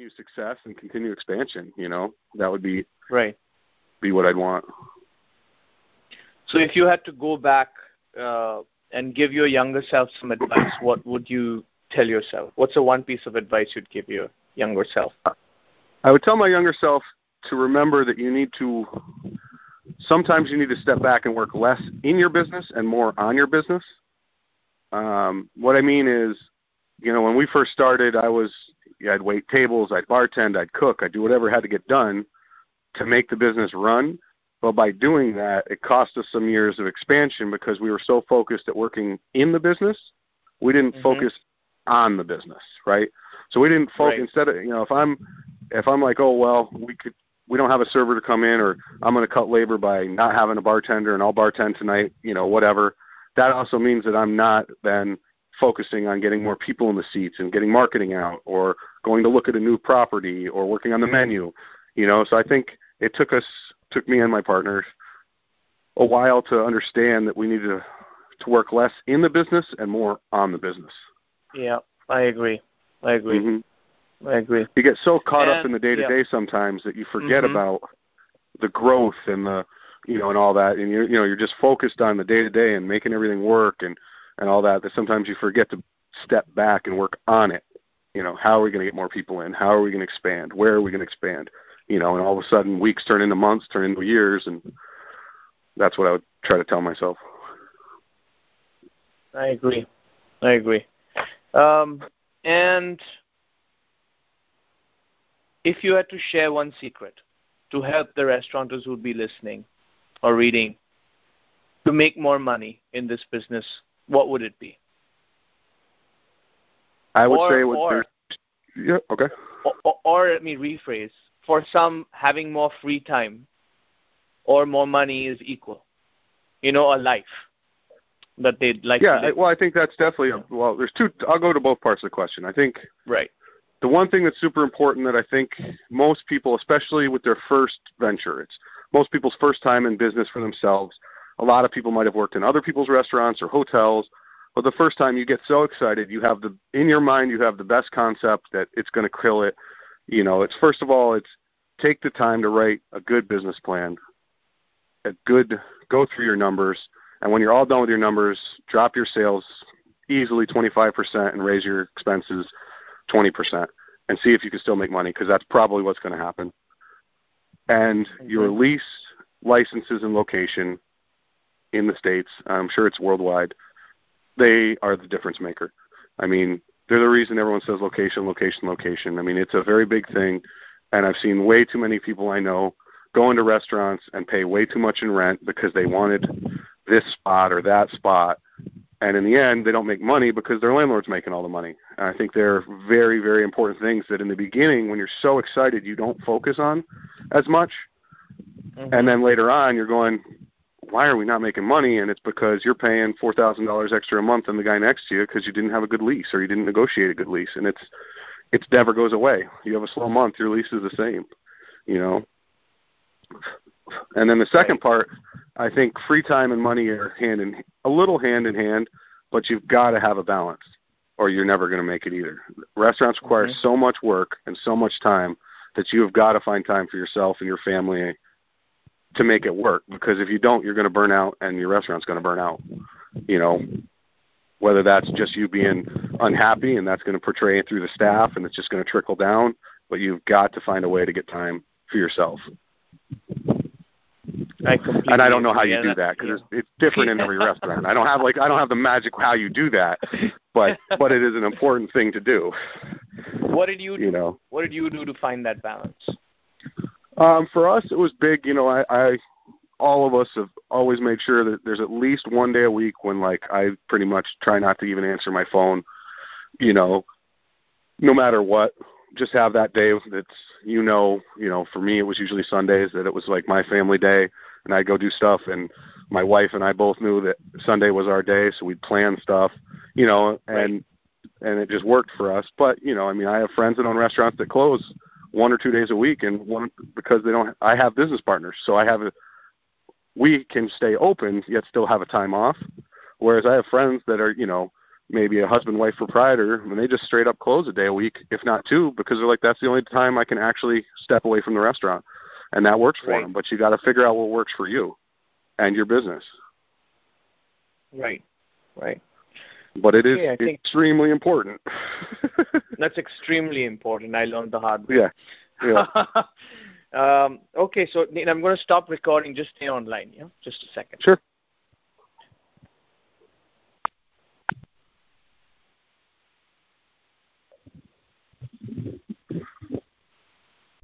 continue success and continue expansion. That would be right. Be what I'd want. So if you had to go back and give your younger self some advice, what would you tell yourself? What's the one piece of advice you'd give your younger self? I would tell my younger self to remember that sometimes you need to step back and work less in your business and more on your business. What I mean is, when we first started, I'd wait tables, I'd bartend, I'd cook, I'd do whatever had to get done to make the business run. But by doing that, it cost us some years of expansion because we were so focused at working in the business, we didn't focus on the business, right? So we didn't focus instead of, if I'm like, oh well, we don't have a server to come in, or I'm going to cut labor by not having a bartender and I'll bartend tonight, whatever. That also means that I'm not then focusing on getting more people in the seats and getting marketing out, or going to look at a new property, or working on the menu. So I think it took me and my partners a while to understand that we needed to work less in the business and more on the business. Yeah, I agree. Mm-hmm. I agree. You get so caught up in the day-to-day sometimes that you forget about the growth and the, and all that. And you're just focused on the day-to-day and making everything work and all that sometimes you forget to step back and work on it. How are we going to get more people in? How are we going to expand? Where are we going to expand? And all of a sudden weeks turn into months, turn into years, and that's what I would try to tell myself. I agree. And if you had to share one secret to help the restaurateurs who would be listening or reading to make more money in this business, what would it be? I would say yeah, okay. Or let me rephrase. For some, having more free time or more money is equal. A life that they'd like to live. Yeah, well, I think that's definitely there's two. I'll go to both parts of the question. I think the one thing that's super important that I think most people, especially with their first venture, it's most people's first time in business for themselves. A lot of people might have worked in other people's restaurants or hotels, but the first time you get so excited, in your mind you have the best concept that it's going to kill it. It's first of all, it's take the time to write a good business plan, go through your numbers, and when you're all done with your numbers, drop your sales easily 25% and raise your expenses 20% and see if you can still make money, because that's probably what's going to happen. And your lease, licenses, and location in the States, I'm sure it's worldwide, they are the difference maker. I mean, they're the reason everyone says location, location, location. I mean, it's a very big thing, and I've seen way too many people I know go into restaurants and pay way too much in rent because they wanted this spot or that spot, and in the end, they don't make money because their landlord's making all the money. And I think they're very, very important things that in the beginning, when you're so excited, you don't focus on as much, and then later on, you're going, why are we not making money? And it's because you're paying $4,000 extra a month than the guy next to you because you didn't have a good lease or you didn't negotiate a good lease. And it never goes away. You have a slow month, your lease is the same, And then the second part, I think free time and money are a little hand in hand, but you've got to have a balance or you're never going to make it either. Restaurants require so much work and so much time that you have got to find time for yourself and your family to make it work, because if you don't, you're going to burn out and your restaurant's going to burn out, whether that's just you being unhappy and that's going to portray it through the staff and it's just going to trickle down, but you've got to find a way to get time for yourself. And I don't know how you do that because it's different in every restaurant. I don't have the magic how you do that, but it is an important thing to do. What did you do? What did you do to find that balance? For us, it was big. All of us have always made sure that there's at least one day a week when, I pretty much try not to even answer my phone, no matter what. Just have that day that's, for me, it was usually Sundays, that it was like my family day, and I'd go do stuff, and my wife and I both knew that Sunday was our day, so we'd plan stuff, and it just worked for us. But, I have friends that own restaurants that close 1 or 2 days a week, and because I have business partners, so we can stay open yet still have a time off. Whereas I have friends that are, maybe a husband-wife proprietor, and they just straight up close a day a week, if not two, because they're like, that's the only time I can actually step away from the restaurant. And that works for them. But you got to figure out what works for you and your business. Right. But it is extremely important. That's extremely important. I learned the hard way. Yeah. Okay, so I'm going to stop recording. Just stay online, yeah? Just a second. Sure.